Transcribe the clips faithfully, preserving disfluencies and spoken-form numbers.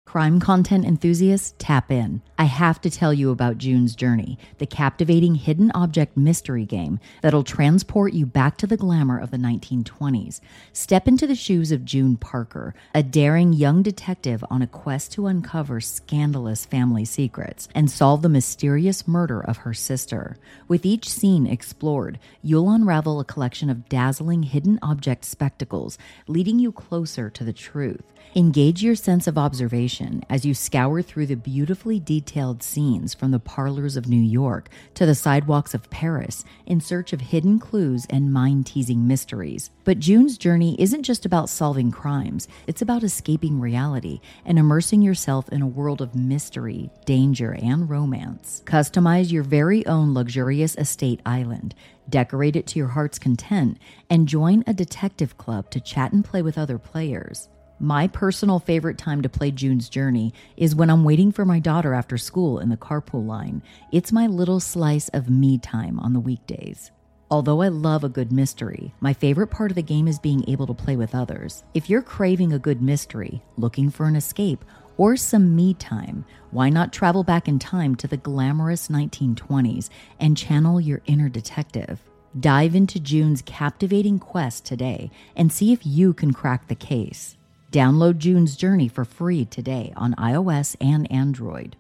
Crime content enthusiasts, tap in. I have to tell you about June's Journey, the captivating hidden object mystery game that'll transport you back to the glamour of the nineteen twenties. Step into the shoes of June Parker, a daring young detective on a quest to uncover scandalous family secrets and solve the mysterious murder of her sister. With each scene explored, you'll unravel a collection of dazzling hidden object spectacles, leading you closer to the truth. Engage your sense of observation as you scour through the beautifully detailed scenes from the parlors of New York to the sidewalks of Paris in search of hidden clues and mind-teasing mysteries. But June's Journey isn't just about solving crimes, it's about escaping reality and immersing yourself in a world of mystery, danger, and romance. Customize your very own luxurious estate island, decorate it to your heart's content, and join a detective club to chat and play with other players. My personal favorite time to play June's Journey is when I'm waiting for my daughter after school in the carpool line. It's my little slice of me time on the weekdays. Although I love a good mystery, my favorite part of the game is being able to play with others. If you're craving a good mystery, looking for an escape, or some me time, why not travel back in time to the glamorous nineteen twenties and channel your inner detective? Dive into June's captivating quest today and see if you can crack the case. Download June's Journey for free today on iOS and Android.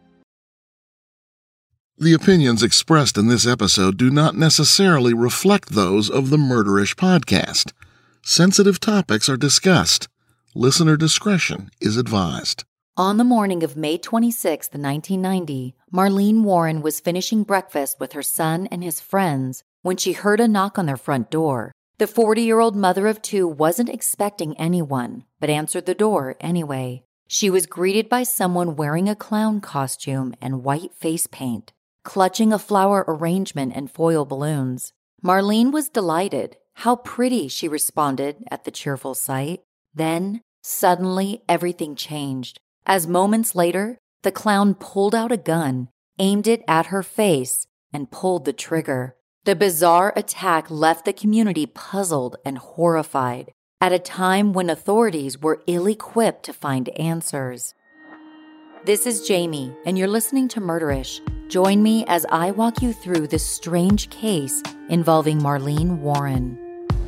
The opinions expressed in this episode do not necessarily reflect those of the Murderish podcast. Sensitive topics are discussed. Listener discretion is advised. On the morning of May twenty-sixth, nineteen ninety, Marlene Warren was finishing breakfast with her son and his friends when she heard a knock on their front door. The forty-year-old mother of two wasn't expecting anyone, but answered the door anyway. She was greeted by someone wearing a clown costume and white face paint, clutching a flower arrangement and foil balloons. Marlene was delighted. "How pretty," she responded at the cheerful sight. Then, suddenly, everything changed, as moments later, the clown pulled out a gun, aimed it at her face, and pulled the trigger. The bizarre attack left the community puzzled and horrified at a time when authorities were ill-equipped to find answers. This is Jamie, and you're listening to Murderish. Join me as I walk you through this strange case involving Marlene Warren.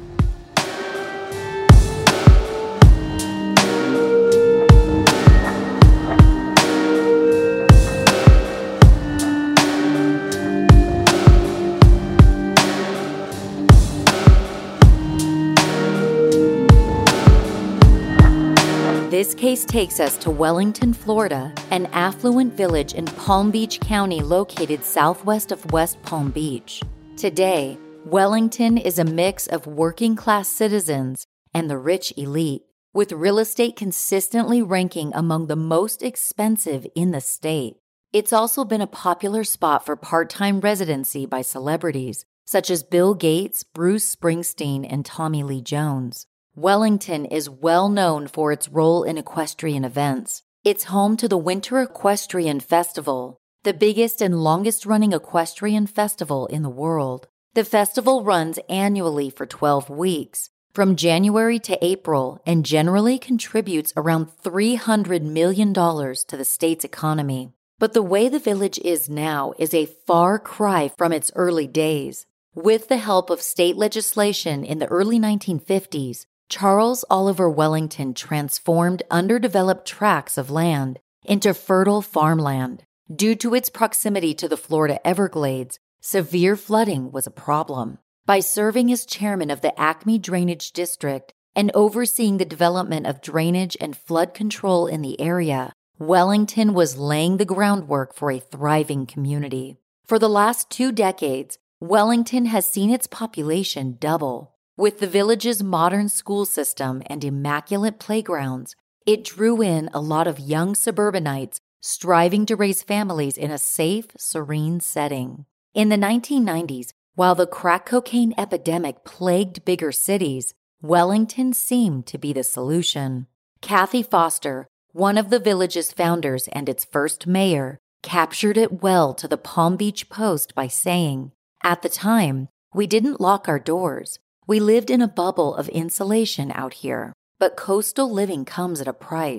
This case takes us to Wellington, Florida, an affluent village in Palm Beach County located southwest of West Palm Beach. Today, Wellington is a mix of working-class citizens and the rich elite, with real estate consistently ranking among the most expensive in the state. It's also been a popular spot for part-time residency by celebrities, such as Bill Gates, Bruce Springsteen, and Tommy Lee Jones. Wellington is well known for its role in equestrian events. It's home to the Winter Equestrian Festival, the biggest and longest-running equestrian festival in the world. The festival runs annually for twelve weeks, from January to April, and generally contributes around three hundred million dollars to the state's economy. But the way the village is now is a far cry from its early days. With the help of state legislation in the early nineteen fifties, Charles Oliver Wellington transformed underdeveloped tracts of land into fertile farmland. Due to its proximity to the Florida Everglades, severe flooding was a problem. By serving as chairman of the Acme Drainage District and overseeing the development of drainage and flood control in the area, Wellington was laying the groundwork for a thriving community. For the last two decades, Wellington has seen its population double. With the village's modern school system and immaculate playgrounds, it drew in a lot of young suburbanites striving to raise families in a safe, serene setting. In the nineteen nineties, while the crack cocaine epidemic plagued bigger cities, Wellington seemed to be the solution. Kathy Foster, one of the village's founders and its first mayor, captured it well to the Palm Beach Post by saying, "At the time, we didn't lock our doors. We lived in a bubble of insulation out here, but coastal living comes at a price.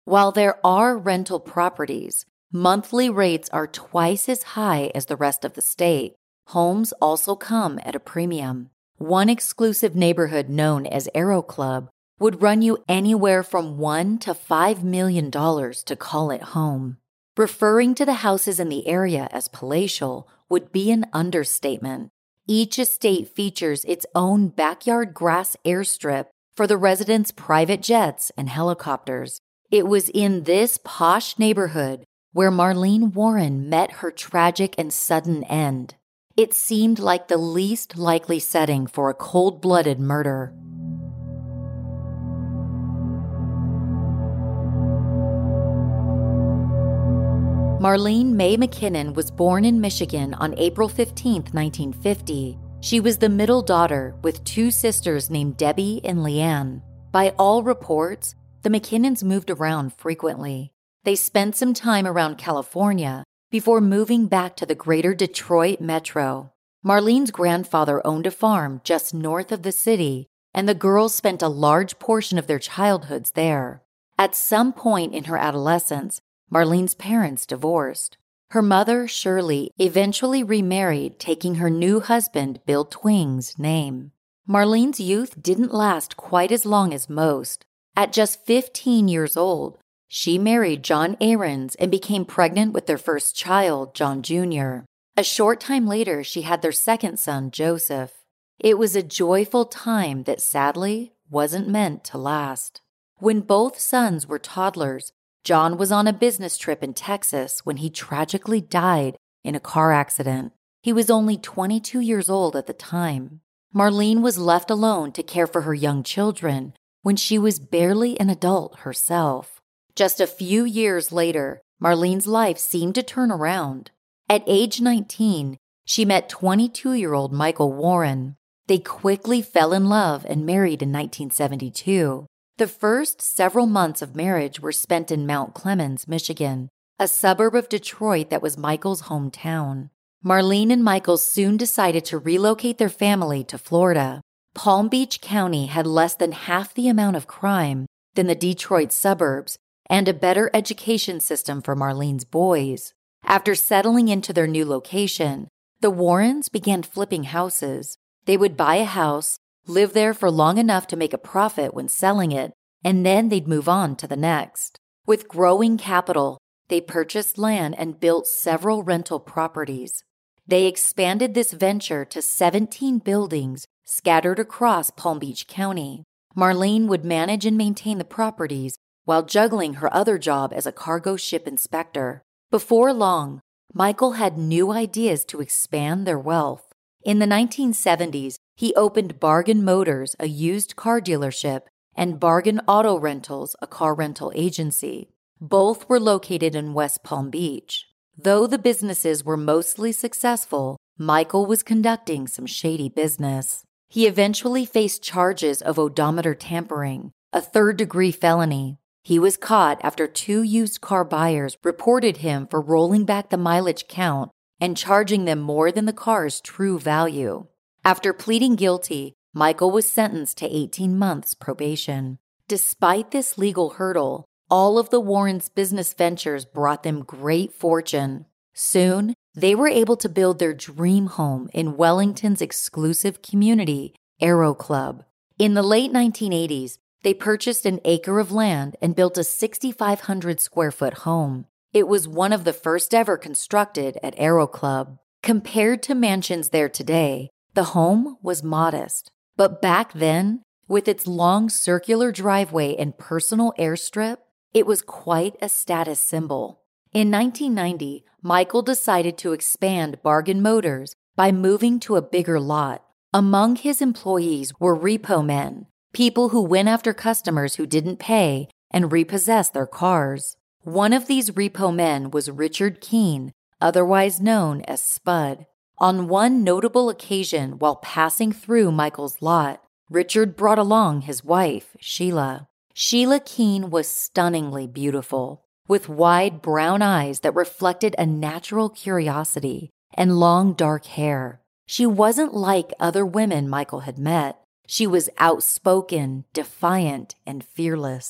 While there are rental properties, monthly rates are twice as high as the rest of the state. Homes also come at a premium. One exclusive neighborhood known as Aero Club would run you anywhere from one to five million dollars to call it home. Referring to the houses in the area as palatial would be an understatement. Each estate features its own backyard grass airstrip for the residents' private jets and helicopters. It was in this posh neighborhood where Marlene Warren met her tragic and sudden end. It seemed like the least likely setting for a cold-blooded murder. Marlene Mae McKinnon was born in Michigan on April fifteenth, nineteen fifty. She was the middle daughter with two sisters named Debbie and Leanne. By all reports, the McKinnons moved around frequently. They spent some time around California before moving back to the greater Detroit metro. Marlene's grandfather owned a farm just north of the city, and the girls spent a large portion of their childhoods there. At some point in her adolescence, Marlene's parents divorced. Her mother, Shirley, eventually remarried, taking her new husband, Bill Twing's, name. Marlene's youth didn't last quite as long as most. At just fifteen years old, she married John Ahrens and became pregnant with their first child, John Junior A short time later, she had their second son, Joseph. It was a joyful time that sadly wasn't meant to last. When both sons were toddlers, John was on a business trip in Texas when he tragically died in a car accident. He was only twenty-two years old at the time. Marlene was left alone to care for her young children when she was barely an adult herself. Just a few years later, Marlene's life seemed to turn around. At age nineteen, she met twenty-two-year-old Michael Warren. They quickly fell in love and married in nineteen seventy-two. The first several months of marriage were spent in Mount Clemens, Michigan, a suburb of Detroit that was Michael's hometown. Marlene and Michael soon decided to relocate their family to Florida. Palm Beach County had less than half the amount of crime than the Detroit suburbs and a better education system for Marlene's boys. After settling into their new location, the Warrens began flipping houses. They would buy a house, live there for long enough to make a profit when selling it, and then they'd move on to the next. With growing capital, they purchased land and built several rental properties. They expanded this venture to seventeen buildings scattered across Palm Beach County. Marlene would manage and maintain the properties while juggling her other job as a cargo ship inspector. Before long, Michael had new ideas to expand their wealth. In the nineteen seventies, he opened Bargain Motors, a used car dealership, and Bargain Auto Rentals, a car rental agency. Both were located in West Palm Beach. Though the businesses were mostly successful, Michael was conducting some shady business. He eventually faced charges of odometer tampering, a third-degree felony. He was caught after two used car buyers reported him for rolling back the mileage count and charging them more than the car's true value. After pleading guilty, Michael was sentenced to eighteen months probation. Despite this legal hurdle, all of the Warrens' business ventures brought them great fortune. Soon, they were able to build their dream home in Wellington's exclusive community, Aero Club. In the late nineteen eighties, they purchased an acre of land and built a six thousand five hundred square foot home. It was one of the first ever constructed at Aero Club. Compared to mansions there today, the home was modest. But back then, with its long circular driveway and personal airstrip, it was quite a status symbol. In nineteen ninety, Michael decided to expand Bargain Motors by moving to a bigger lot. Among his employees were repo men, people who went after customers who didn't pay and repossessed their cars. One of these repo men was Richard Keene, otherwise known as Spud. On one notable occasion while passing through Michael's lot, Richard brought along his wife, Sheila. Sheila Keene was stunningly beautiful, with wide brown eyes that reflected a natural curiosity and long dark hair. She wasn't like other women Michael had met. She was outspoken, defiant, and fearless.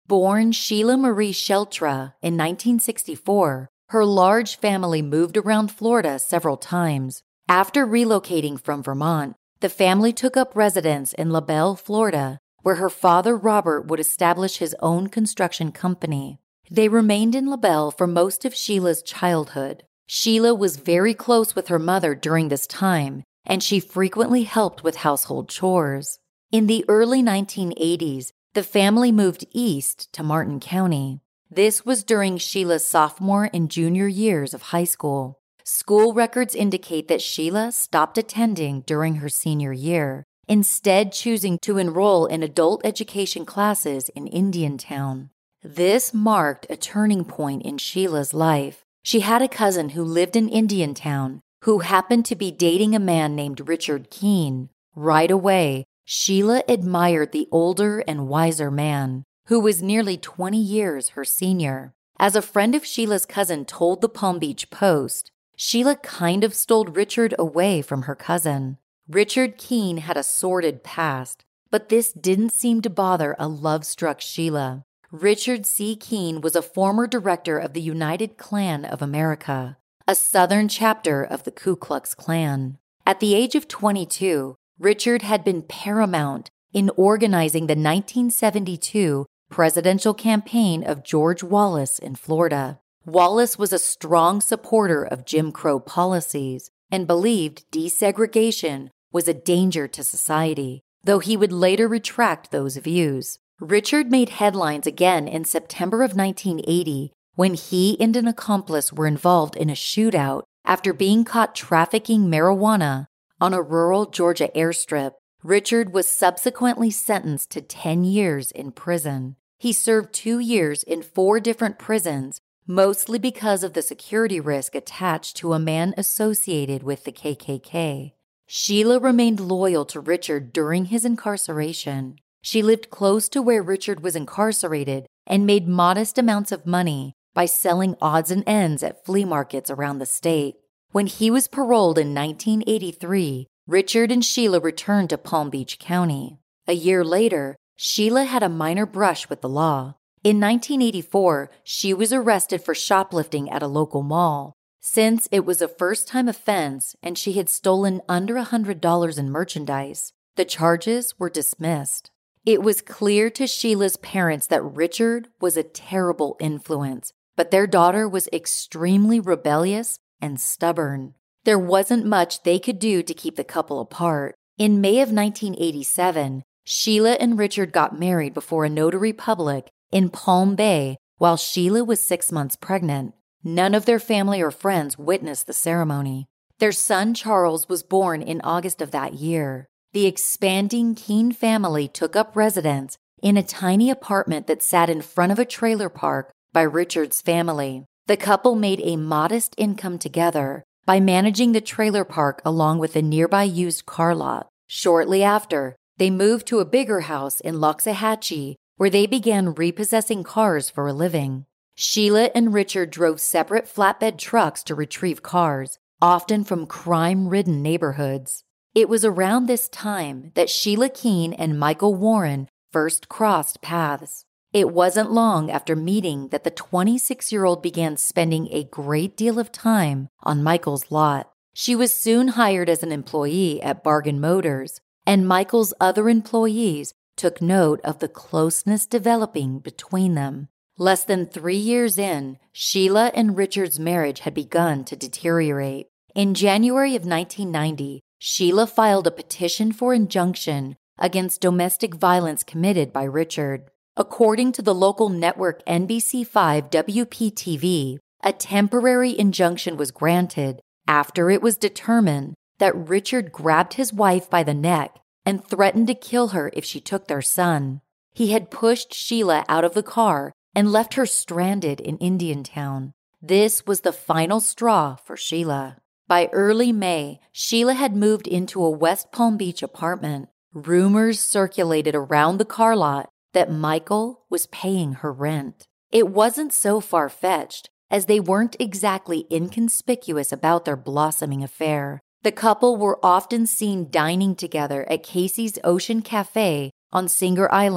Born Sheila Marie Sheltra in nineteen sixty-four, her large family moved around Florida several times. After relocating from Vermont, the family took up residence in LaBelle, Florida, where her father Robert would establish his own construction company. They remained in LaBelle for most of Sheila's childhood. Sheila was very close with her mother during this time, and she frequently helped with household chores. In the early nineteen eighties, the family moved east to Martin County. This was during Sheila's sophomore and junior years of high school. School records indicate that Sheila stopped attending during her senior year, instead choosing to enroll in adult education classes in Indiantown. This marked a turning point in Sheila's life. She had a cousin who lived in Indiantown who happened to be dating a man named Richard Keene. Right away, Sheila admired the older and wiser man, who was nearly twenty years her senior. As a friend of Sheila's cousin told the Palm Beach Post, Sheila kind of stole Richard away from her cousin. Richard Keene had a sordid past, but this didn't seem to bother a love-struck Sheila. Richard C. Keene was a former director of the United Klan of America, a southern chapter of the Ku Klux Klan. At the age of twenty-two, Richard had been paramount in organizing the nineteen seventy-two presidential campaign of George Wallace in Florida. Wallace was a strong supporter of Jim Crow policies and believed desegregation was a danger to society, though he would later retract those views. Richard made headlines again in September of nineteen eighty when he and an accomplice were involved in a shootout after being caught trafficking marijuana on a rural Georgia airstrip. Richard was subsequently sentenced to ten years in prison. He served two years in four different prisons, mostly because of the security risk attached to a man associated with the K K K. Sheila remained loyal to Richard during his incarceration. She lived close to where Richard was incarcerated and made modest amounts of money by selling odds and ends at flea markets around the state. When he was paroled in nineteen eighty-three, Richard and Sheila returned to Palm Beach County. A year later, Sheila had a minor brush with the law. In nineteen eighty-four, she was arrested for shoplifting at a local mall. Since it was a first-time offense and she had stolen under one hundred dollars in merchandise, the charges were dismissed. It was clear to Sheila's parents that Richard was a terrible influence, but their daughter was extremely rebellious and stubborn. There wasn't much they could do to keep the couple apart. In May of nineteen eighty-seven, Sheila and Richard got married before a notary public in Palm Bay while Sheila was six months pregnant. None of their family or friends witnessed the ceremony. Their son Charles was born in August of that year. The expanding Keene family took up residence in a tiny apartment that sat in front of a trailer park by Richard's family. The couple made a modest income together by managing the trailer park along with a nearby used car lot. Shortly after, they moved to a bigger house in Loxahatchee, where they began repossessing cars for a living. Sheila and Richard drove separate flatbed trucks to retrieve cars, often from crime-ridden neighborhoods. It was around this time that Sheila Keene and Michael Warren first crossed paths. It wasn't long after meeting that the twenty-six-year-old began spending a great deal of time on Michael's lot. She was soon hired as an employee at Bargain Motors, and Michael's other employees took note of the closeness developing between them. Less than three years in, Sheila and Richard's marriage had begun to deteriorate. In January of nineteen ninety, Sheila filed a petition for injunction against domestic violence committed by Richard. According to the local network N B C five W P T V, a temporary injunction was granted after it was determined that Richard grabbed his wife by the neck and threatened to kill her if she took their son. He had pushed Sheila out of the car and left her stranded in Indiantown. This was the final straw for Sheila. By early May, Sheila had moved into a West Palm Beach apartment. Rumors circulated around the car lot that Michael was paying her rent. It wasn't so far-fetched, as they weren't exactly inconspicuous about their blossoming affair. The couple were often seen dining together at Casey's Ocean Cafe on Singer Island,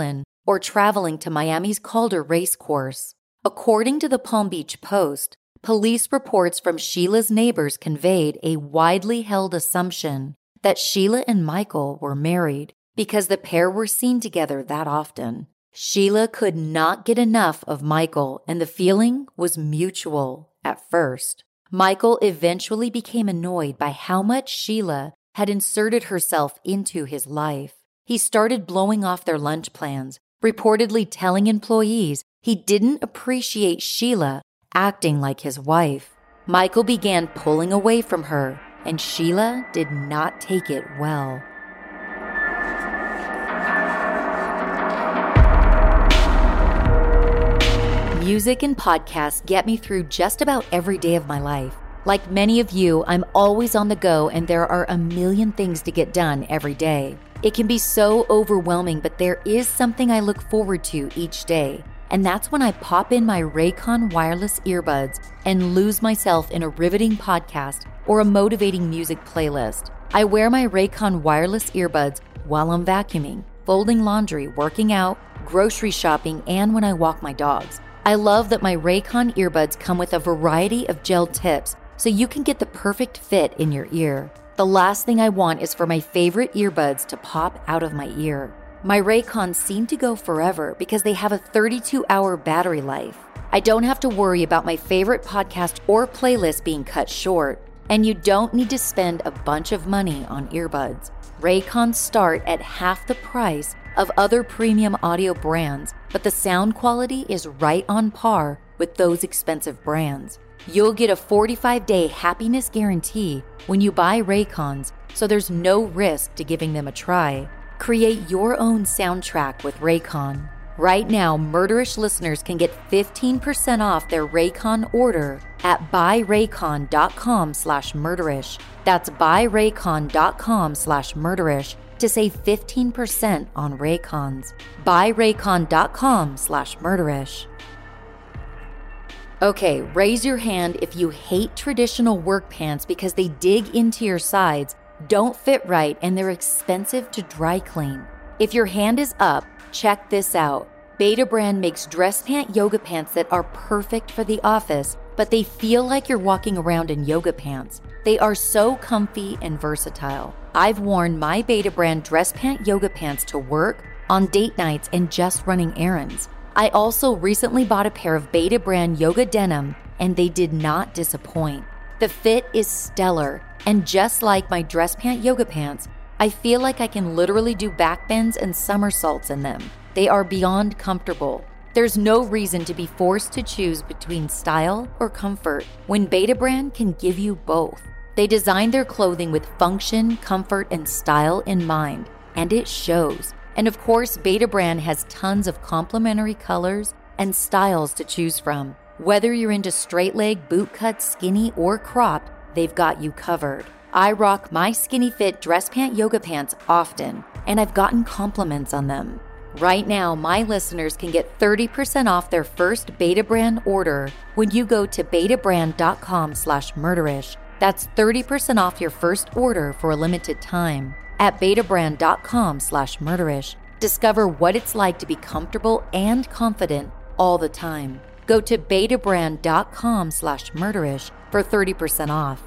or traveling to Miami's Calder race course. According to the Palm Beach Post, police reports from Sheila's neighbors conveyed a widely held assumption that Sheila and Michael were married because the pair were seen together that often. Sheila could not get enough of Michael, and the feeling was mutual at first. Michael eventually became annoyed by how much Sheila had inserted herself into his life. He started blowing off their lunch plans, reportedly telling employees he didn't appreciate Sheila acting like his wife. Michael began pulling away from her, and Sheila did not take it well. Music and podcasts get me through just about every day of my life. Like many of you, I'm always on the go, and there are a million things to get done every day. It can be so overwhelming, but there is something I look forward to each day, and that's when I pop in my Raycon wireless earbuds and lose myself in a riveting podcast or a motivating music playlist. I wear my Raycon wireless earbuds while I'm vacuuming, folding laundry, working out, grocery shopping, and when I walk my dogs. I love that my Raycon earbuds come with a variety of gel tips so you can get the perfect fit in your ear. The last thing I want is for my favorite earbuds to pop out of my ear. My Raycons seem to go forever because they have a thirty-two hour battery life. I don't have to worry about my favorite podcast or playlist being cut short, and you don't need to spend a bunch of money on earbuds. Raycons start at half the price of other premium audio brands, but the sound quality is right on par with those expensive brands. You'll get a forty-five day happiness guarantee when you buy Raycons, so there's no risk to giving them a try. Create your own soundtrack with Raycon. Right now, Murderish listeners can get fifteen percent off their Raycon order at buyraycon.com slash murderish. That's buyraycon.com slash murderish to save fifteen percent on Raycons. buyraycon.com slash murderish. Okay, raise your hand if you hate traditional work pants because they dig into your sides, don't fit right, and they're expensive to dry clean. If your hand is up, check this out. Betabrand makes dress pant yoga pants that are perfect for the office, but they feel like you're walking around in yoga pants. They are so comfy and versatile. I've worn my Betabrand dress pant yoga pants to work, on date nights, and just running errands. I also recently bought a pair of Betabrand yoga denim, and they did not disappoint. The fit is stellar, and just like my dress pant yoga pants, I feel like I can literally do backbends and somersaults in them. They are beyond comfortable. There's no reason to be forced to choose between style or comfort when Betabrand can give you both. They design their clothing with function, comfort, and style in mind, and it shows. And of course, Betabrand has tons of complementary colors and styles to choose from. Whether you're into straight leg, boot cut, skinny, or cropped, they've got you covered. I rock my skinny fit dress pant yoga pants often, and I've gotten compliments on them. Right now, my listeners can get thirty percent off their first Betabrand order when you go to betabrand.com slash murderish. That's thirty percent off your first order for a limited time at betabrand.com slash murderish. Discover what it's like to be comfortable and confident all the time. Go to betabrand.com slash murderish for thirty percent off.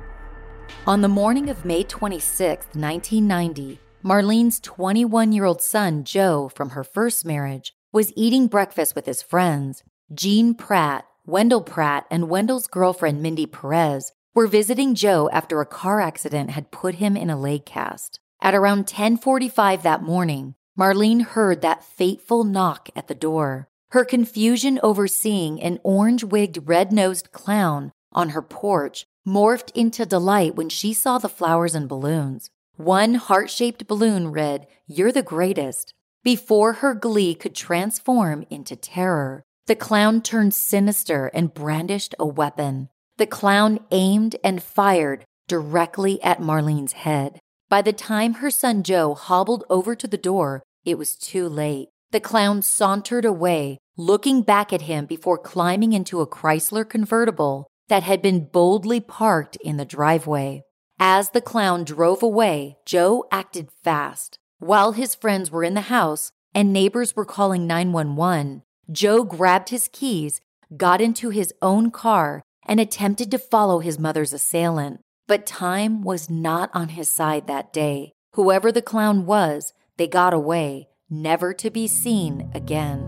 On the morning of May twenty-sixth, nineteen ninety, Marlene's twenty-one-year-old son, Joe, from her first marriage, was eating breakfast with his friends. Gene Pratt, Wendell Pratt, and Wendell's girlfriend, Mindy Perez, were visiting Joe after a car accident had put him in a leg cast. At around ten forty-five that morning, Marlene heard that fateful knock at the door. Her confusion over seeing an orange-wigged, red-nosed clown on her porch morphed into delight when she saw the flowers and balloons. One heart-shaped balloon read, "You're the greatest." Before her glee could transform into terror, the clown turned sinister and brandished a weapon. The clown aimed and fired directly at Marlene's head. By the time her son Joe hobbled over to the door, it was too late. The clown sauntered away, looking back at him before climbing into a Chrysler convertible that had been boldly parked in the driveway. As the clown drove away, Joe acted fast. While his friends were in the house, and neighbors were calling nine one one, Joe grabbed his keys, got into his own car, and attempted to follow his mother's assailant. But time was not on his side that day. Whoever the clown was, they got away, never to be seen again.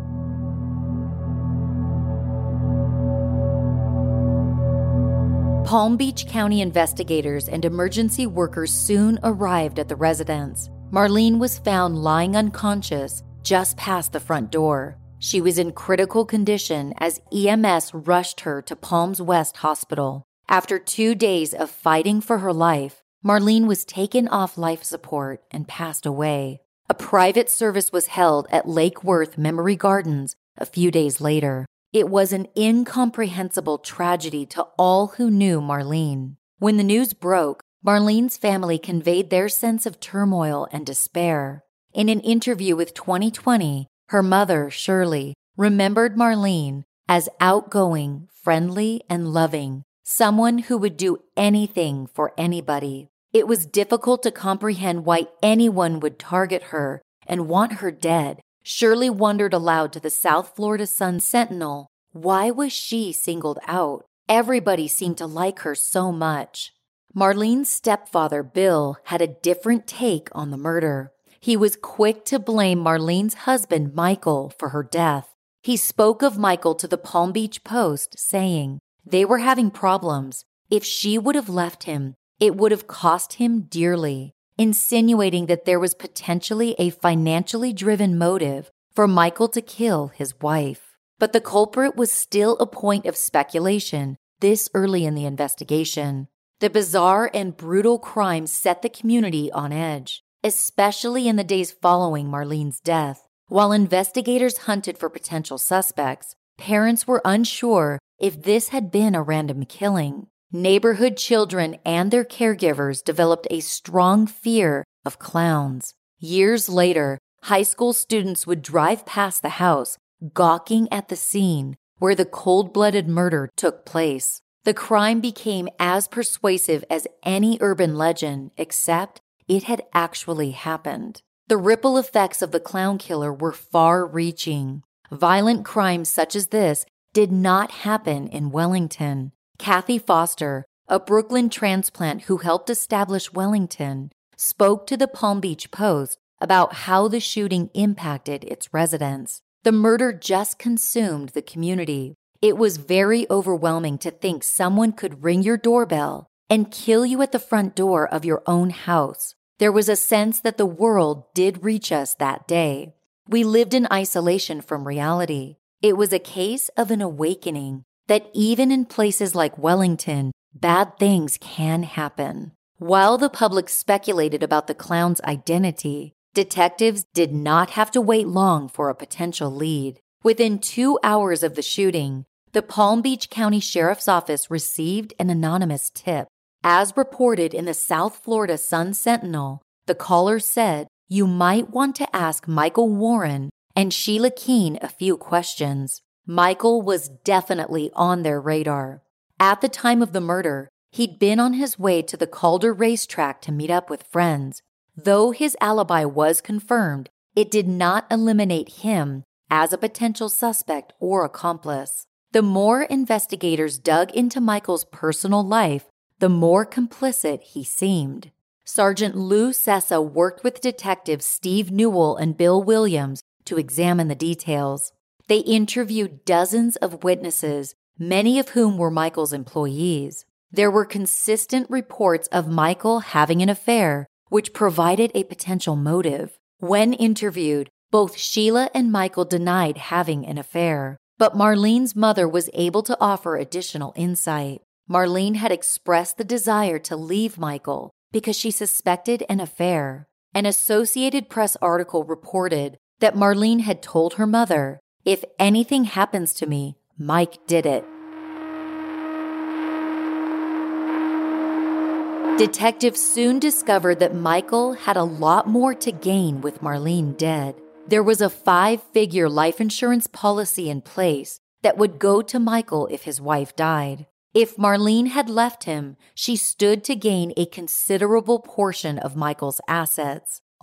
Palm Beach County investigators and emergency workers soon arrived at the residence. Marlene was found lying unconscious just past the front door. She was in critical condition as E M S rushed her to Palms West Hospital. After two days of fighting for her life, Marlene was taken off life support and passed away. A private service was held at Lake Worth Memory Gardens a few days later. It was an incomprehensible tragedy to all who knew Marlene. When the news broke, Marlene's family conveyed their sense of turmoil and despair. In an interview with twenty twenty, her mother, Shirley, remembered Marlene as outgoing, friendly, and loving, someone who would do anything for anybody. It was difficult to comprehend why anyone would target her and want her dead. Shirley wondered aloud to the South Florida Sun-Sentinel, why was she singled out? Everybody seemed to like her so much. Marlene's stepfather, Bill, had a different take on the murder. He was quick to blame Marlene's husband, Michael, for her death. He spoke of Michael to the Palm Beach Post, saying they were having problems. If she would have left him, it would have cost him dearly, insinuating that there was potentially a financially driven motive for Michael to kill his wife. But the culprit was still a point of speculation this early in the investigation. The bizarre and brutal crime set the community on edge, especially in the days following Marlene's death. While investigators hunted for potential suspects, parents were unsure if this had been a random killing. Neighborhood children and their caregivers developed a strong fear of clowns. Years later, high school students would drive past the house, gawking at the scene where the cold-blooded murder took place. The crime became as persuasive as any urban legend, except it had actually happened. The ripple effects of the clown killer were far-reaching. Violent crimes such as this did not happen in Wellington. Kathy Foster, a Brooklyn transplant who helped establish Wellington, spoke to the Palm Beach Post about how the shooting impacted its residents. The murder just consumed the community. It was very overwhelming to think someone could ring your doorbell and kill you at the front door of your own house. There was a sense that the world did reach us that day. We lived in isolation from reality. It was a case of an awakening that even in places like Wellington, bad things can happen. While the public speculated about the clown's identity, detectives did not have to wait long for a potential lead. Within two hours of the shooting, the Palm Beach County Sheriff's Office received an anonymous tip. As reported in the South Florida Sun-Sentinel, the caller said, "You might want to ask Michael Warren and Sheila Keene a few questions." Michael was definitely on their radar. At the time of the murder, he'd been on his way to the Calder racetrack to meet up with friends. Though his alibi was confirmed, it did not eliminate him as a potential suspect or accomplice. The more investigators dug into Michael's personal life, the more complicit he seemed. Sergeant Lou Sessa worked with detectives Steve Newell and Bill Williams to examine the details. They interviewed dozens of witnesses, many of whom were Michael's employees. There were consistent reports of Michael having an affair, which provided a potential motive. When interviewed, both Sheila and Michael denied having an affair, but Marlene's mother was able to offer additional insight. Marlene had expressed the desire to leave Michael because she suspected an affair. An Associated Press article reported that Marlene had told her mother, "If anything happens to me, Mike did it." Detectives soon discovered that Michael had a lot more to gain with Marlene dead. There was a five-figure life insurance policy in place that would go to Michael if his wife died. If Marlene had left him, she stood to gain a considerable portion of Michael's assets.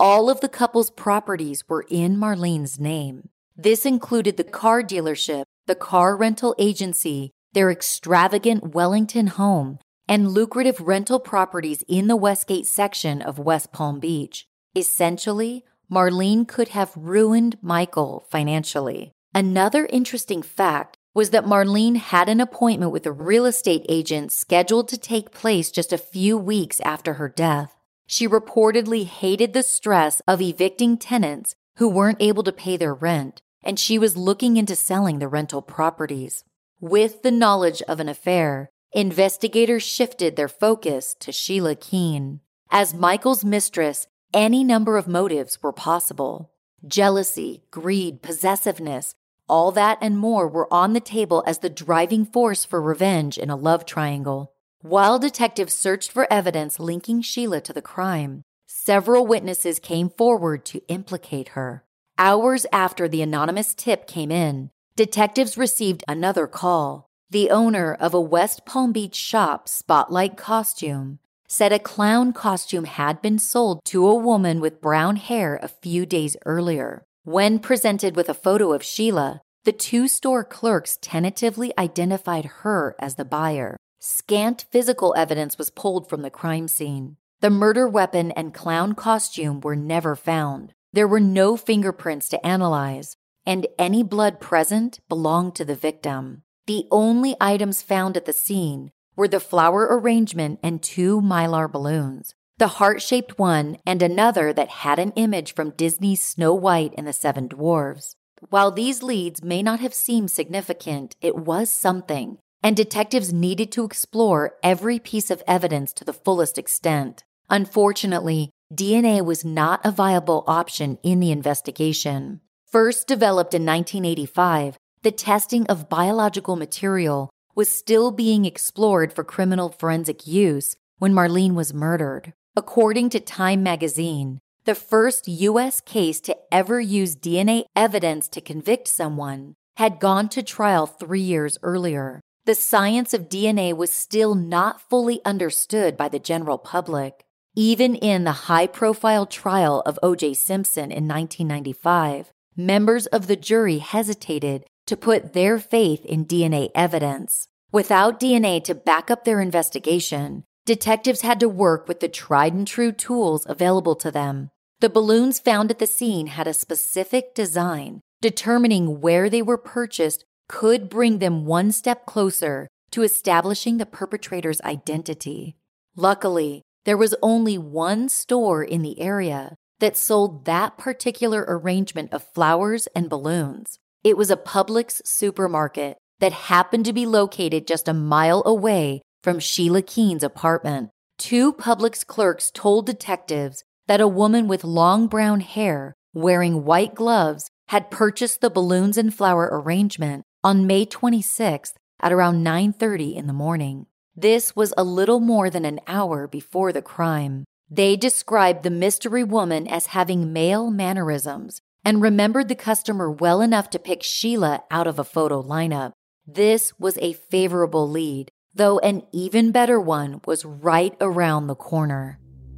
All of the couple's properties were in Marlene's name. This included the car dealership, the car rental agency, their extravagant Wellington home, and lucrative rental properties in the Westgate section of West Palm Beach. Essentially, Marlene could have ruined Michael financially. Another interesting fact was that Marlene had an appointment with a real estate agent scheduled to take place just a few weeks after her death. She reportedly hated the stress of evicting tenants who weren't able to pay their rent, and she was looking into selling the rental properties. With the knowledge of an affair, investigators shifted their focus to Sheila Keene. As Michael's mistress, any number of motives were possible. Jealousy, greed, possessiveness, all that and more were on the table as the driving force for revenge in a love triangle. While detectives searched for evidence linking Sheila to the crime, several witnesses came forward to implicate her. Hours after the anonymous tip came in, detectives received another call. The owner of a West Palm Beach shop, Spotlight Costume, said a clown costume had been sold to a woman with brown hair a few days earlier. When presented with a photo of Sheila, the two store clerks tentatively identified her as the buyer. Scant physical evidence was pulled from the crime scene. The murder weapon and clown costume were never found. There were no fingerprints to analyze, and any blood present belonged to the victim. The only items found at the scene were the flower arrangement and two Mylar balloons, the heart-shaped one and another that had an image from Disney's Snow White and the Seven Dwarfs. While these leads may not have seemed significant, it was something, and detectives needed to explore every piece of evidence to the fullest extent. Unfortunately, D N A was not a viable option in the investigation. First developed in nineteen eighty-five, the testing of biological material was still being explored for criminal forensic use when Marlene was murdered. According to Time magazine, the first U S case to ever use D N A evidence to convict someone had gone to trial three years earlier. The science of D N A was still not fully understood by the general public. Even in the high-profile trial of O J Simpson in nineteen ninety-five, members of the jury hesitated to put their faith in D N A evidence. Without D N A to back up their investigation, detectives had to work with the tried-and-true tools available to them. The balloons found at the scene had a specific design. Determining where they were purchased could bring them one step closer to establishing the perpetrator's identity. Luckily, there was only one store in the area that sold that particular arrangement of flowers and balloons. It was a Publix supermarket that happened to be located just a mile away from Sheila Keene's apartment. Two Publix clerks told detectives that a woman with long brown hair, wearing white gloves, had purchased the balloons and flower arrangement on May twenty-sixth at around nine thirty in the morning. This was a little more than an hour before the crime. They described the mystery woman as having male mannerisms and remembered the customer well enough to pick Sheila out of a photo lineup. This was a favorable lead, though an even better one was right around the corner.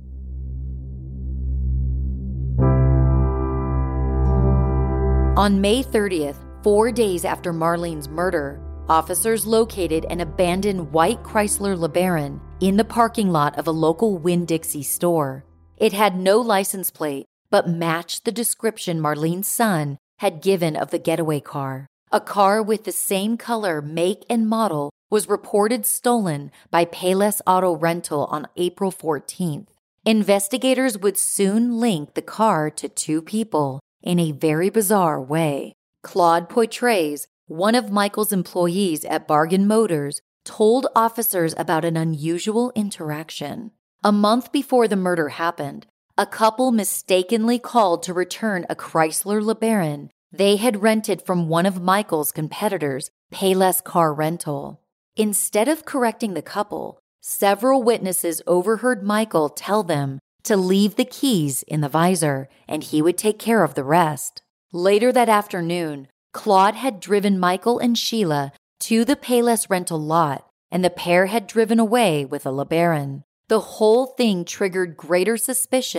On May thirtieth, four days after Marlene's murder, officers located an abandoned white Chrysler LeBaron in the parking lot of a local Winn-Dixie store. It had no license plate, but matched the description Marlene's son had given of the getaway car. A car with the same color, make, and model was reported stolen by Payless Auto Rental on April fourteenth. Investigators would soon link the car to two people in a very bizarre way. Claude Poitras, one of Michael's employees at Bargain Motors, told officers about an unusual interaction. A month before the murder happened, a couple mistakenly called to return a Chrysler LeBaron they had rented from one of Michael's competitors, Payless Car Rental. Instead of correcting the couple, several witnesses overheard Michael tell them to leave the keys in the visor and he would take care of the rest. Later that afternoon, Claude had driven Michael and Sheila to the Payless rental lot, and the pair had driven away with a LeBaron. The whole thing triggered greater suspicion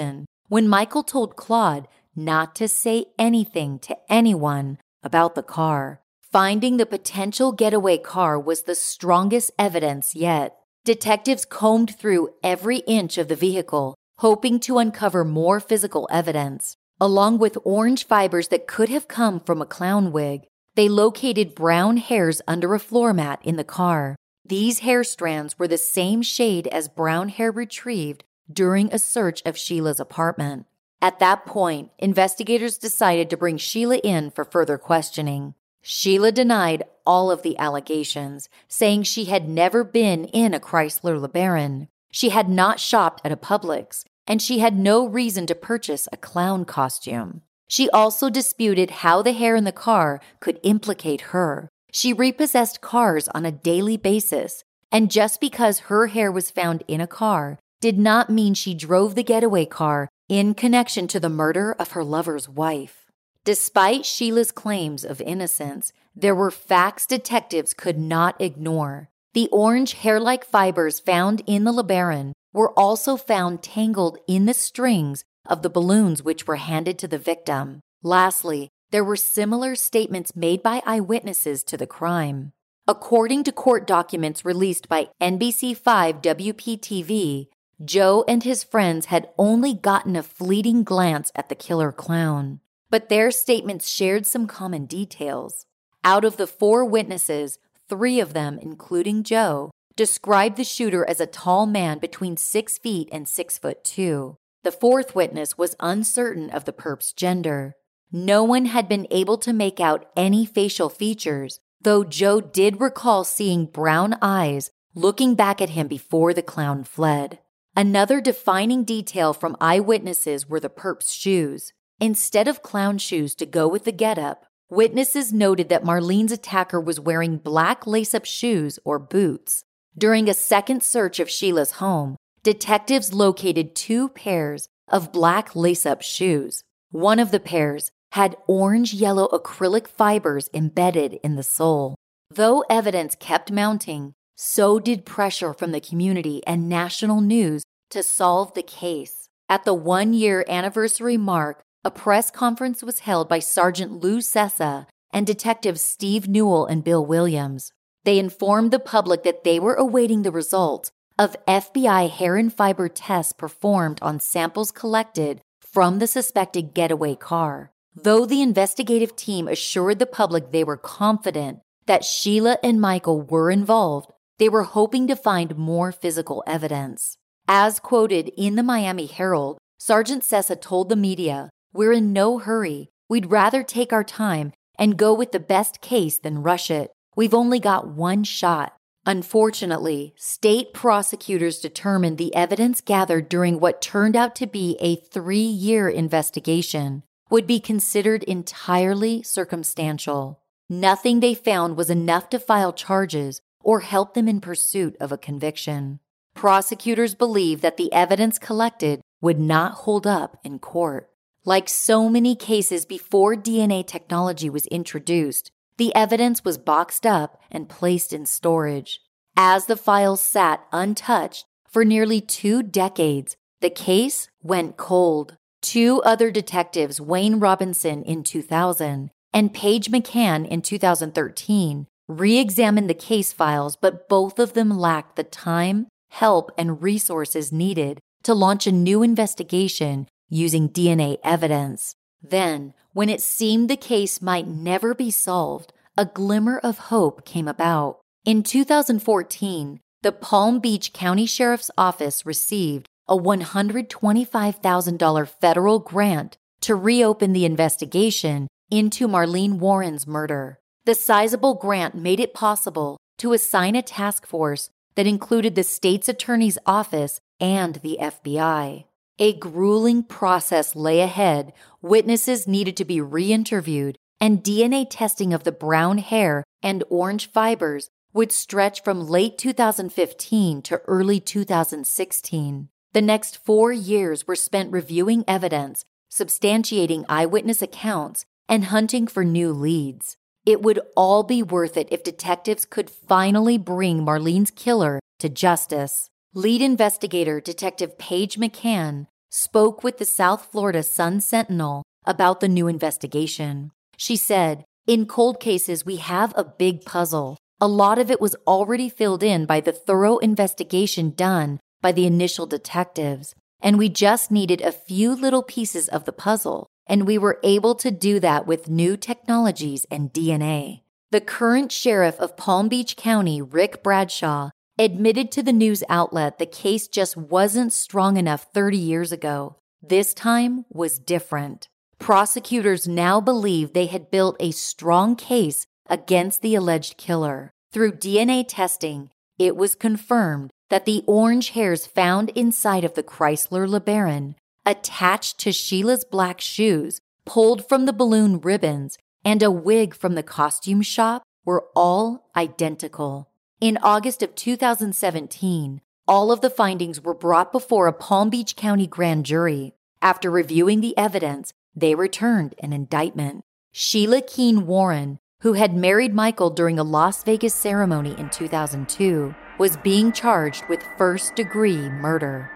when Michael told Claude not to say anything to anyone about the car. Finding the potential getaway car was the strongest evidence yet. Detectives combed through every inch of the vehicle, hoping to uncover more physical evidence. Along with orange fibers that could have come from a clown wig, they located brown hairs under a floor mat in the car. These hair strands were the same shade as brown hair retrieved during a search of Sheila's apartment. At that point, investigators decided to bring Sheila in for further questioning. Sheila denied all of the allegations, saying she had never been in a Chrysler LeBaron. She had not shopped at a Publix, and she had no reason to purchase a clown costume. She also disputed how the hair in the car could implicate her. She repossessed cars on a daily basis, and just because her hair was found in a car did not mean she drove the getaway car in connection to the murder of her lover's wife. Despite Sheila's claims of innocence, there were facts detectives could not ignore. The orange hair-like fibers found in the LeBaron were also found tangled in the strings of the balloons which were handed to the victim. Lastly, there were similar statements made by eyewitnesses to the crime. According to court documents released by N B C five W P T V, Joe and his friends had only gotten a fleeting glance at the killer clown, but their statements shared some common details. Out of the four witnesses, three of them, including Joe, described the shooter as a tall man between six feet and six foot two. The fourth witness was uncertain of the perp's gender. No one had been able to make out any facial features, though Joe did recall seeing brown eyes looking back at him before the clown fled. Another defining detail from eyewitnesses were the perp's shoes. Instead of clown shoes to go with the getup, witnesses noted that Marlene's attacker was wearing black lace-up shoes or boots. During a second search of Sheila's home, detectives located two pairs of black lace-up shoes. One of the pairs had orange-yellow acrylic fibers embedded in the sole. Though evidence kept mounting, so did pressure from the community and national news to solve the case. At the one-year anniversary mark, a press conference was held by Sergeant Lou Sessa and detectives Steve Newell and Bill Williams. They informed the public that they were awaiting the results of F B I hair and fiber tests performed on samples collected from the suspected getaway car. Though the investigative team assured the public they were confident that Sheila and Michael were involved, they were hoping to find more physical evidence. As quoted in the Miami Herald, Sergeant Sessa told the media, "We're in no hurry. We'd rather take our time and go with the best case than rush it. We've only got one shot." Unfortunately, state prosecutors determined the evidence gathered during what turned out to be a three-year investigation would be considered entirely circumstantial. Nothing they found was enough to file charges or help them in pursuit of a conviction. Prosecutors believed that the evidence collected would not hold up in court. Like so many cases before D N A technology was introduced, the evidence was boxed up and placed in storage. As the files sat untouched for nearly two decades, the case went cold. Two other detectives, Wayne Robinson in two thousand and Paige McCann in two thousand thirteen, re-examined the case files, but both of them lacked the time, help, and resources needed to launch a new investigation using D N A evidence. Then, when it seemed the case might never be solved, a glimmer of hope came about. In two thousand fourteen, the Palm Beach County Sheriff's Office received a one hundred twenty-five thousand dollars federal grant to reopen the investigation into Marlene Warren's murder. The sizable grant made it possible to assign a task force that included the state's attorney's office and the F B I. A grueling process lay ahead. Witnesses needed to be re-interviewed, and D N A testing of the brown hair and orange fibers would stretch from late two thousand fifteen to early two thousand sixteen. The next four years were spent reviewing evidence, substantiating eyewitness accounts, and hunting for new leads. It would all be worth it if detectives could finally bring Marlene's killer to justice. Lead investigator Detective Paige McCann spoke with the South Florida Sun-Sentinel about the new investigation. She said, "In cold cases, we have a big puzzle. A lot of it was already filled in by the thorough investigation done by the initial detectives, and we just needed a few little pieces of the puzzle, and we were able to do that with new technologies and D N A." The current sheriff of Palm Beach County, Rick Bradshaw, admitted to the news outlet the case just wasn't strong enough thirty years ago. This time was different. Prosecutors now believe they had built a strong case against the alleged killer. Through D N A testing, it was confirmed that the orange hairs found inside of the Chrysler LeBaron, attached to Sheila's black shoes, pulled from the balloon ribbons, and a wig from the costume shop were all identical. In August of two thousand seventeen, all of the findings were brought before a Palm Beach County grand jury. After reviewing the evidence, they returned an indictment. Sheila Keene Warren, who had married Michael during a Las Vegas ceremony in two thousand two, was being charged with first-degree murder.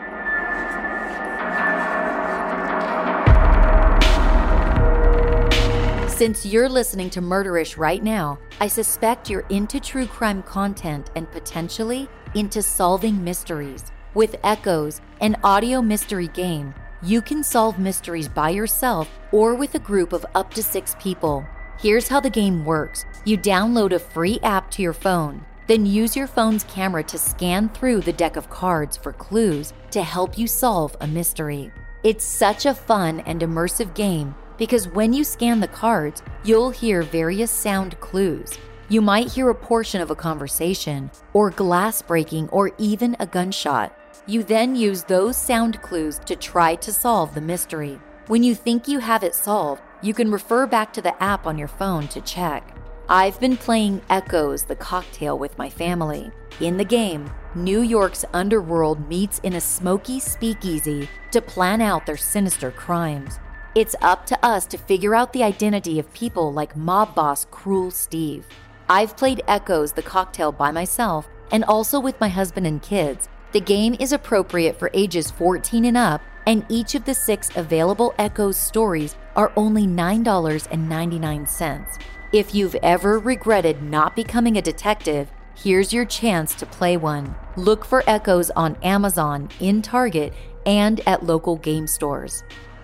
Since you're listening to Murderish right now, I suspect you're into true crime content and potentially into solving mysteries. With Echoes, an audio mystery game, you can solve mysteries by yourself or with a group of up to six people. Here's how the game works. You download a free app to your phone, then use your phone's camera to scan through the deck of cards for clues to help you solve a mystery. It's such a fun and immersive game because when you scan the cards, you'll hear various sound clues. You might hear a portion of a conversation, or glass breaking, or even a gunshot. You then use those sound clues to try to solve the mystery. When you think you have it solved, you can refer back to the app on your phone to check. I've been playing Echoes, the cocktail, with my family. In the game, New York's underworld meets in a smoky speakeasy to plan out their sinister crimes. It's up to us to figure out the identity of people like mob boss Cruel Steve. I've played Echoes, the cocktail, by myself and also with my husband and kids. The game is appropriate for ages fourteen and up, and each of the six available Echoes stories are only nine dollars and ninety-nine cents. If you've ever regretted not becoming a detective, here's your chance to play one. Look for Echoes on Amazon, in Target, and at local game stores.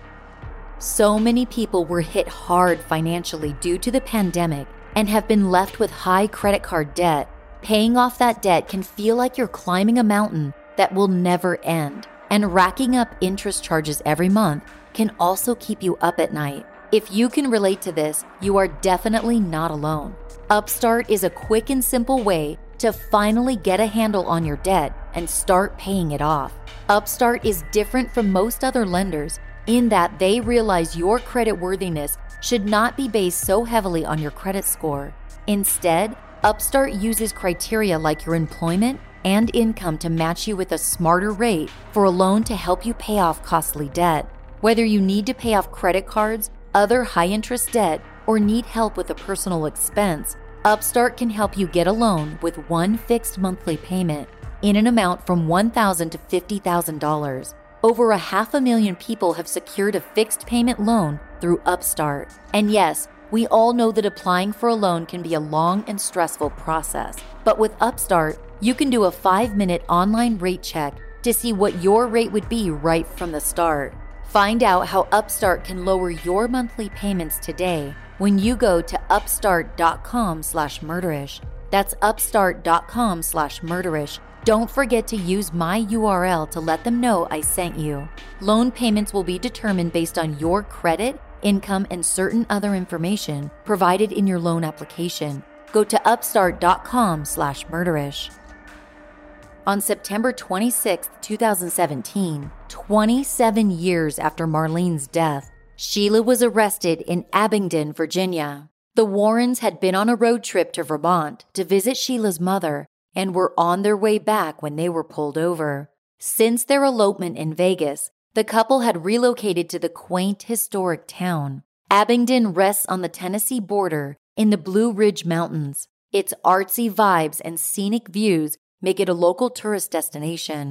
So many people were hit hard financially due to the pandemic and have been left with high credit card debt. Paying off that debt can feel like you're climbing a mountain that will never end, and racking up interest charges every month can also keep you up at night. If you can relate to this, you are definitely not alone. Upstart is a quick and simple way to finally get a handle on your debt and start paying it off. Upstart is different from most other lenders in that they realize your creditworthiness should not be based so heavily on your credit score. Instead, Upstart uses criteria like your employment and income to match you with a smarter rate for a loan to help you pay off costly debt. Whether you need to pay off credit cards, other high-interest debt, or need help with a personal expense, Upstart can help you get a loan with one fixed monthly payment in an amount from one thousand dollars to fifty thousand dollars. Over a half a million people have secured a fixed payment loan through Upstart. And yes, we all know that applying for a loan can be a long and stressful process. But with Upstart, you can do a five-minute online rate check to see what your rate would be right from the start. Find out how Upstart can lower your monthly payments today when you go to upstart.com slash murderish. That's upstart.com slash murderish. Don't forget to use my U R L to let them know I sent you. Loan payments will be determined based on your credit, income, and certain other information provided in your loan application. Go to upstart.com slash murderish. On September twenty-sixth, twenty seventeen, twenty-seven years after Marlene's death, Sheila was arrested in Abingdon, Virginia. The Warrens had been on a road trip to Vermont to visit Sheila's mother and were on their way back when they were pulled over. Since their elopement in Vegas, the couple had relocated to the quaint, historic town. Abingdon rests on the Tennessee border in the Blue Ridge Mountains. Its artsy vibes and scenic views make it a local tourist destination.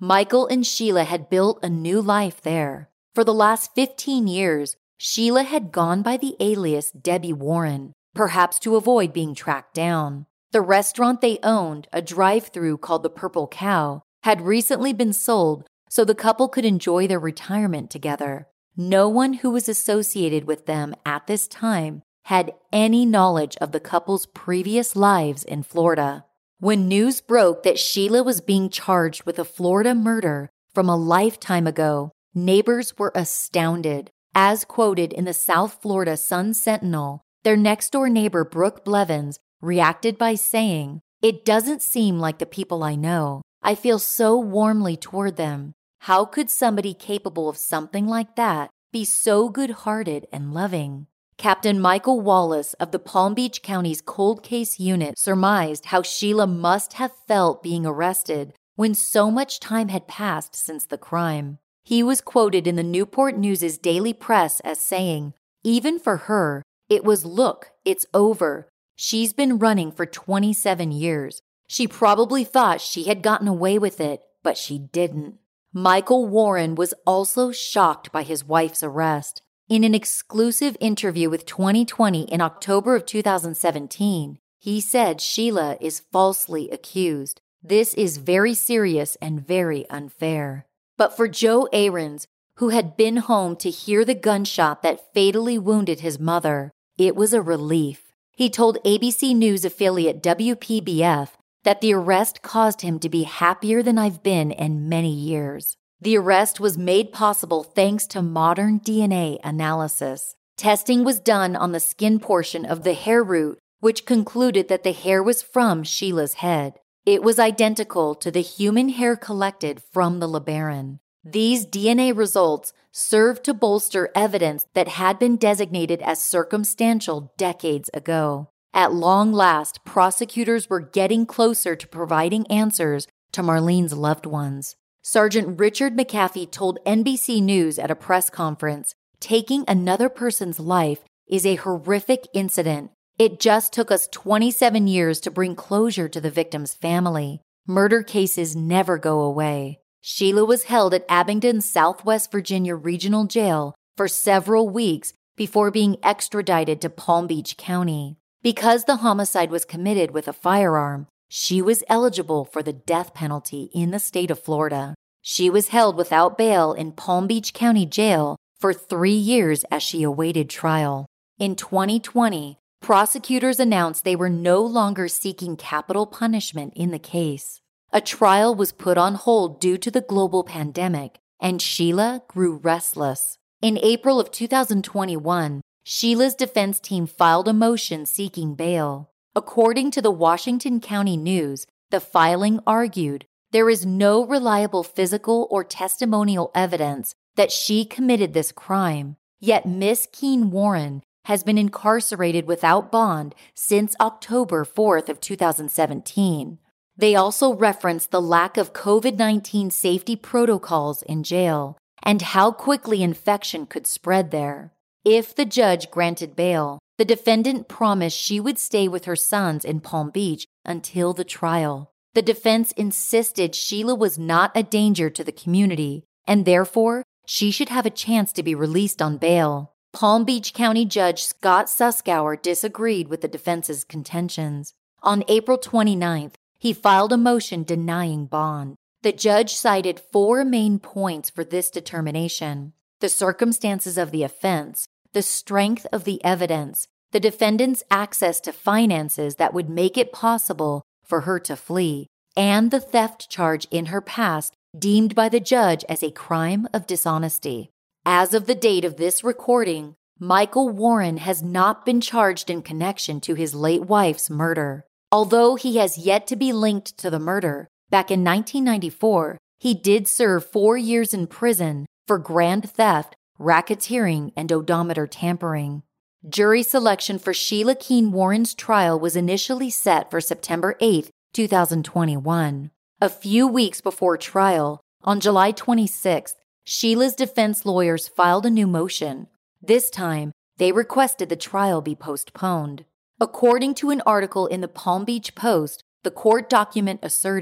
Michael and Sheila had built a new life there. For the last fifteen years, Sheila had gone by the alias Debbie Warren, perhaps to avoid being tracked down. The restaurant they owned, a drive-thru called the Purple Cow, had recently been sold so the couple could enjoy their retirement together. No one who was associated with them at this time had any knowledge of the couple's previous lives in Florida. When news broke that Sheila was being charged with a Florida murder from a lifetime ago, neighbors were astounded. As quoted in the South Florida Sun-Sentinel, their next-door neighbor Brooke Blevins reacted by saying, "It doesn't seem like the people I know. I feel so warmly toward them. How could somebody capable of something like that be so good-hearted and loving?" Captain Michael Wallace of the Palm Beach County's Cold Case Unit surmised how Sheila must have felt being arrested when so much time had passed since the crime. He was quoted in the Newport News' Daily Press as saying, "Even for her, it was, look, it's over. She's been running for twenty-seven years. She probably thought she had gotten away with it, but she didn't." Michael Warren was also shocked by his wife's arrest. In an exclusive interview with twenty twenty in October of two thousand seventeen, he said Sheila is falsely accused. This is very serious and very unfair. But for Joe Ahrens, who had been home to hear the gunshot that fatally wounded his mother, it was a relief. He told A B C News affiliate W P B F that the arrest caused him to be happier than I've been in many years. The arrest was made possible thanks to modern D N A analysis. Testing was done on the skin portion of the hair root, which concluded that the hair was from Sheila's head. It was identical to the human hair collected from the LeBaron. These D N A results served to bolster evidence that had been designated as circumstantial decades ago. At long last, prosecutors were getting closer to providing answers to Marlene's loved ones. Sergeant Richard McAfee told N B C News at a press conference, "Taking another person's life is a horrific incident. It just took us twenty-seven years to bring closure to the victim's family. Murder cases never go away." Sheila was held at Abingdon Southwest Virginia Regional Jail for several weeks before being extradited to Palm Beach County. Because the homicide was committed with a firearm, she was eligible for the death penalty in the state of Florida. She was held without bail in Palm Beach County Jail for three years as she awaited trial. In twenty twenty, prosecutors announced they were no longer seeking capital punishment in the case. A trial was put on hold due to the global pandemic, and Sheila grew restless. In April of two thousand twenty-one, Sheila's defense team filed a motion seeking bail. According to the Washington County News, the filing argued there is no reliable physical or testimonial evidence that she committed this crime, yet Miss Keene Warren has been incarcerated without bond since October fourth of two thousand seventeen. They also referenced the lack of COVID nineteen safety protocols in jail and how quickly infection could spread there. If the judge granted bail, the defendant promised she would stay with her sons in Palm Beach until the trial. The defense insisted Sheila was not a danger to the community, and therefore she should have a chance to be released on bail. Palm Beach County Judge Scott Suskauer disagreed with the defense's contentions. On April twenty-ninth, he filed a motion denying bond. The judge cited four main points for this determination: the circumstances of the offense, the strength of the evidence, the defendant's access to finances that would make it possible for her to flee, and the theft charge in her past deemed by the judge as a crime of dishonesty. As of the date of this recording, Michael Warren has not been charged in connection to his late wife's murder. Although he has yet to be linked to the murder, back in nineteen ninety-four, he did serve four years in prison for grand theft, racketeering, and odometer tampering. Jury selection for Sheila Keene Warren's trial was initially set for September eighth, two thousand twenty-one. A few weeks before trial, on July twenty-sixth, Sheila's defense lawyers filed a new motion. This time, they requested the trial be postponed. According to an article in the Palm Beach Post, the court document asserted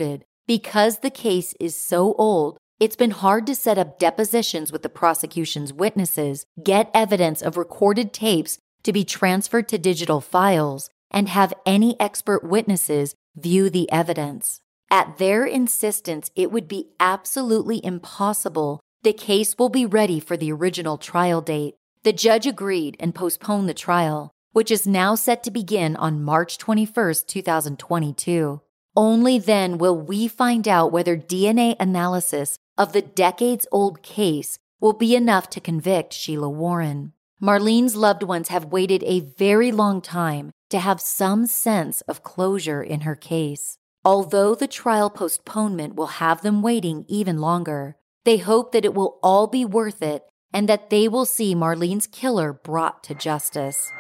Because the case is so old, it's been hard to set up depositions with the prosecution's witnesses, get evidence of recorded tapes to be transferred to digital files, and have any expert witnesses view the evidence. At their insistence, it would be absolutely impossible. The case will be ready for the original trial date. The judge agreed and postponed the trial, which is now set to begin on March twenty-first, twenty twenty-two. Only then will we find out whether D N A analysis of the decades-old case will be enough to convict Sheila Warren. Marlene's loved ones have waited a very long time to have some sense of closure in her case. Although the trial postponement will have them waiting even longer, they hope that it will all be worth it and that they will see Marlene's killer brought to justice.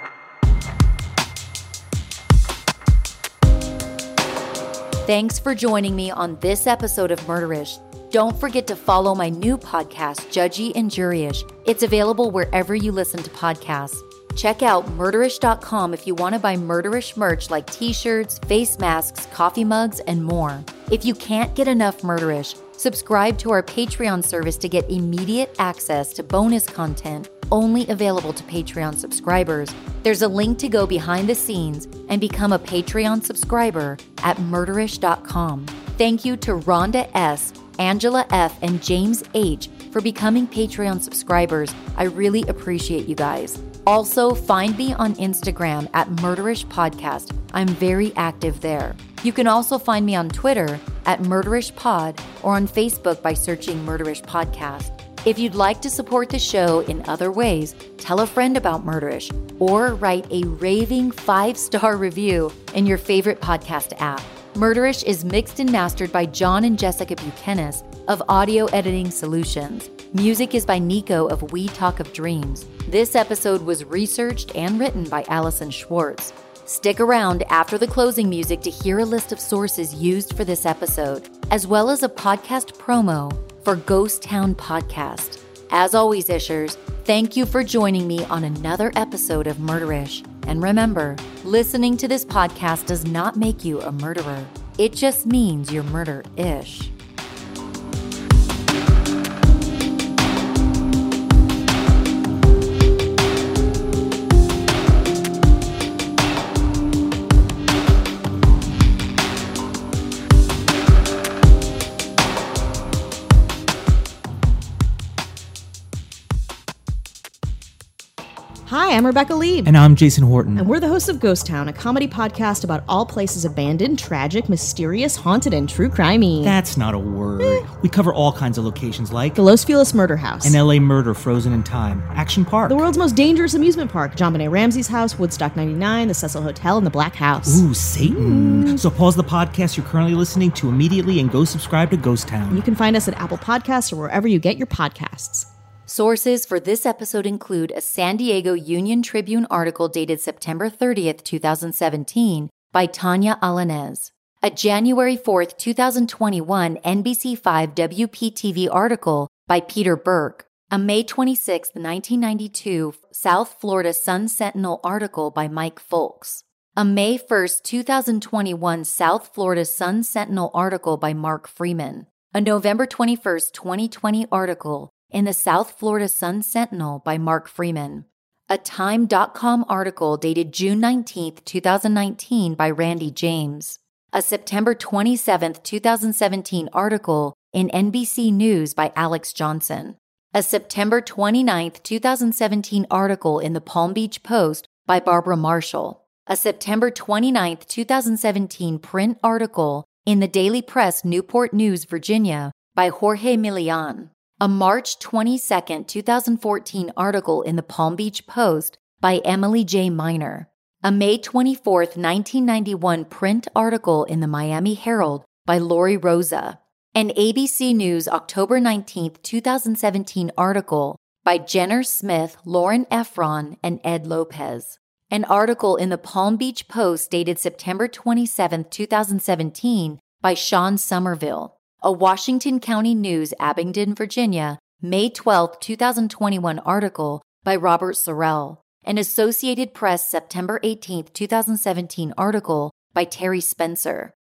Thanks for joining me on this episode of Murderish. Don't forget to follow my new podcast, Judgy and Juryish. It's available wherever you listen to podcasts. Check out murderish dot com if you want to buy Murderish merch like t-shirts, face masks, coffee mugs, and more. If you can't get enough Murderish, subscribe to our Patreon service to get immediate access to bonus content only available to Patreon subscribers. There's a link to go behind the scenes and become a Patreon subscriber at murderish dot com. Thank you to Rhonda S., Angela F., and James H. for becoming Patreon subscribers. I really appreciate you guys. Also, find me on Instagram at Murderish Podcast. I'm very active there. You can also find me on Twitter at Murderish Pod or on Facebook by searching Murderish Podcast. If you'd like to support the show in other ways, tell a friend about Murderish or write a raving five-star review in your favorite podcast app. Murderish is mixed and mastered by John and Jessica Buchanan of Audio Editing Solutions. Music is by Nico of We Talk of Dreams. This episode was researched and written by Allison Schwartz. Stick around after the closing music to hear a list of sources used for this episode, as well as a podcast promo for Ghost Town Podcast. As always, Ishers, thank you for joining me on another episode of Murderish. And remember, listening to this podcast does not make you a murderer. It just means you're murder-ish. Hi, I'm Rebecca Lieb. And I'm Jason Horton. And we're the hosts of Ghost Town, a comedy podcast about all places abandoned, tragic, mysterious, haunted, and true crimey. That's not a word. Eh. We cover all kinds of locations like the Los Feliz Murder House, an L A murder frozen in time, Action Park, the world's most dangerous amusement park, JonBenet Ramsey's house, Woodstock ninety-nine, the Cecil Hotel, and the Black House. Ooh, Satan. Mm. So pause the podcast you're currently listening to immediately and go subscribe to Ghost Town. You can find us at Apple Podcasts or wherever you get your podcasts. Sources for this episode include a San Diego Union Tribune article dated September thirtieth, twenty seventeen by Tanya Alanez, a January fourth, twenty twenty-one N B C five W P T V article by Peter Burke, a May twenty-sixth, nineteen ninety-two South Florida Sun-Sentinel article by Mike Folks, a May first, twenty twenty-one South Florida Sun-Sentinel article by Mark Freeman, a November twenty-first, twenty twenty article in the South Florida Sun-Sentinel by Mark Freeman, a Time dot com article dated June nineteenth, twenty nineteen by Randy James, a September twenty-seventh, twenty seventeen article in N B C News by Alex Johnson, a September twenty-ninth, twenty seventeen article in the Palm Beach Post by Barbara Marshall, a September twenty-ninth, twenty seventeen print article in the Daily Press Newport News, Virginia by Jorge Milian, a March twenty-second, twenty fourteen article in the Palm Beach Post by Emily J. Miner, a May twenty-fourth, nineteen ninety-one print article in the Miami Herald by Lori Rosa, an A B C News October nineteenth, twenty seventeen article by Jenner Smith, Lauren Efron, and Ed Lopez, an article in the Palm Beach Post dated September twenty-seventh, twenty seventeen by Sean Somerville, a Washington County News, Abingdon, Virginia, May twelfth, twenty twenty-one article by Robert Sorrell, an Associated Press September eighteenth, twenty seventeen article by Terry Spencer,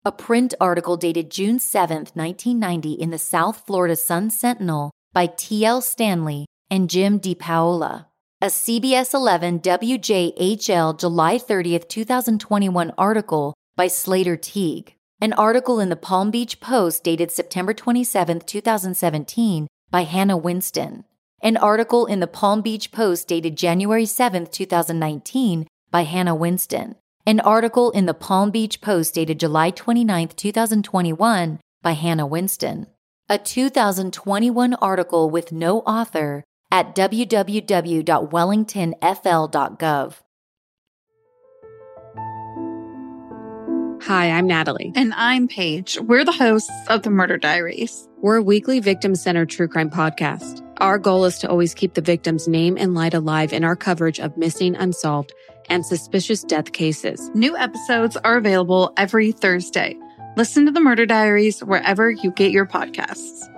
A print article dated June seventh, nineteen ninety in the South Florida Sun-Sentinel by T L Stanley and Jim DiPaola. A C B S eleven W J H L July thirtieth, twenty twenty-one article by Slater Teague. An article in the Palm Beach Post dated September twenty-seventh, twenty seventeen by Hannah Winston. An article in the Palm Beach Post dated January seventh, twenty nineteen by Hannah Winston. An article in the Palm Beach Post dated July twenty-ninth, twenty twenty-one by Hannah Winston. A two thousand twenty-one article with no author at w w w dot wellington f l dot gov. Hi, I'm Natalie. And I'm Paige. We're the hosts of The Murder Diaries. We're a weekly victim-centered true crime podcast. Our goal is to always keep the victim's name and light alive in our coverage of missing, unsolved, and suspicious death cases. New episodes are available every Thursday. Listen to The Murder Diaries wherever you get your podcasts.